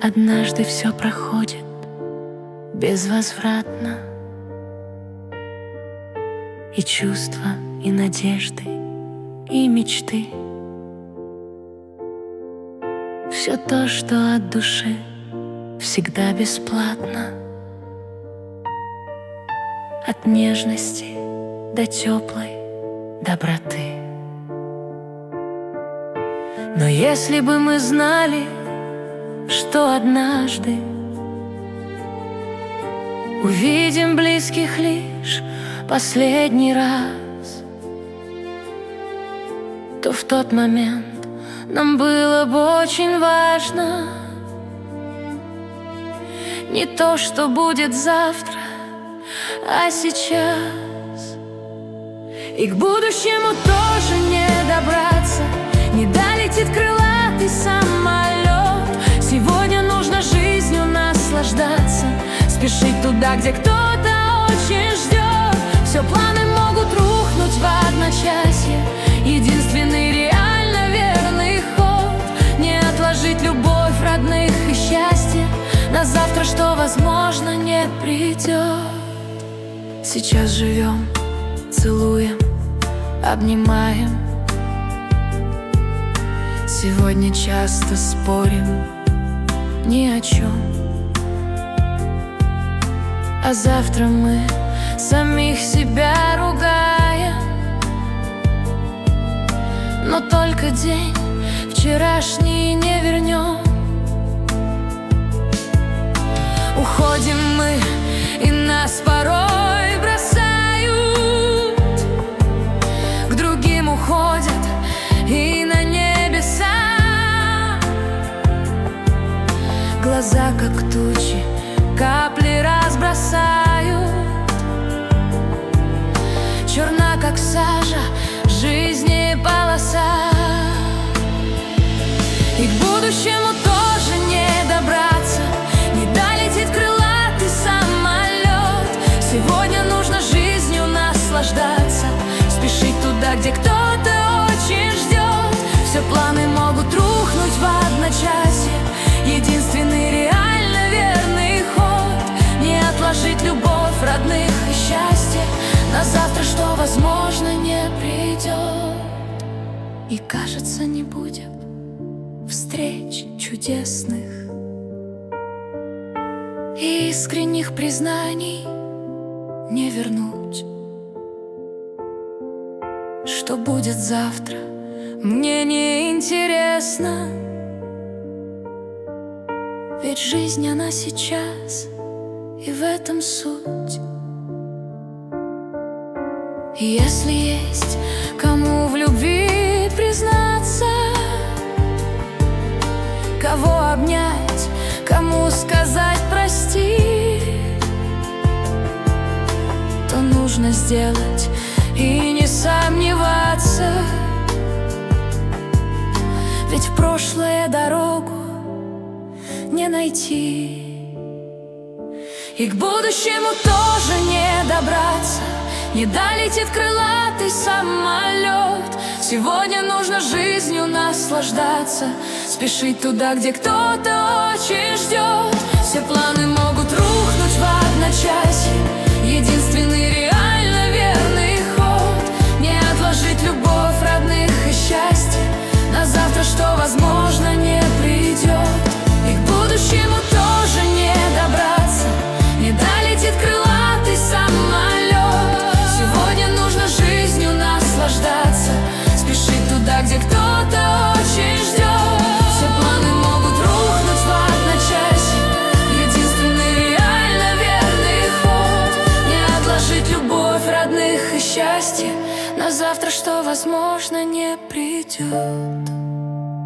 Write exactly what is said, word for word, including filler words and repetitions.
Однажды все проходит безвозвратно, и чувства, и надежды, и мечты. Все то, что от души, всегда бесплатно. От нежности до теплой доброты. Но если бы мы знали, что однажды увидим близких лишь последний раз, то в тот момент нам было бы очень важно не то, что будет завтра, а сейчас. И к будущему тоже не добраться, не долетит крылатый самолет. Сегодня нужно жизнью наслаждаться, спешить туда, где кто-то очень ждет. Все планы могут рухнуть в одночасье. Единственный реально верный ход — не отложить любовь, родных и счастье на завтра, что, возможно, не придет. Сейчас живем, целуем, обнимаем. Сегодня часто спорим ни о чем, а завтра мы самих себя ругаем. Но только день вчерашний не вернем. Уходим мы, и нас порой бросают, к другим уходят и на небеса. Глаза, как тучи, капли разбросают. Черна, как сажа, жизни полоса. И к будущему тоже не добраться, не долетит крылатый самолет. Сегодня нужно жизнью наслаждаться, спешить туда, где кто-то очень ждет. Все планы могут рухнуть в одночасье. Единственный реально верный ход — не отложить любовь, родных и счастье на завтра, что, возможно, не придет. И кажется, не будет встреч чудесных и искренних признаний не вернуть. Что будет завтра, мне не интересно, ведь жизнь, она сейчас, и в этом суть. И если есть кому в любви признаться, кого обнять, кому сказать прости, то нужно сделать и не сомневаться, ведь в прошлое дорогу не найти. И к будущему тоже не добраться, не долетит крылатый самолет. Сегодня нужно жизнью наслаждаться, спешить туда, где кто-то очень ждет. Все планы могут рухнуть в одночасье. Единственный реально верный ход — не отложить любовь, родных и счастье на завтра, что, возможно, не придет. И к будущему тоже не добраться, не долетит крылатый самолет. Сегодня нужно жизнью наслаждаться, спешить туда, где кто-то очень ждет. Все планы могут рухнуть в одночасье. Единственный реально верный ход — не отложить любовь, родных и счастье на завтра, что, возможно, не придет.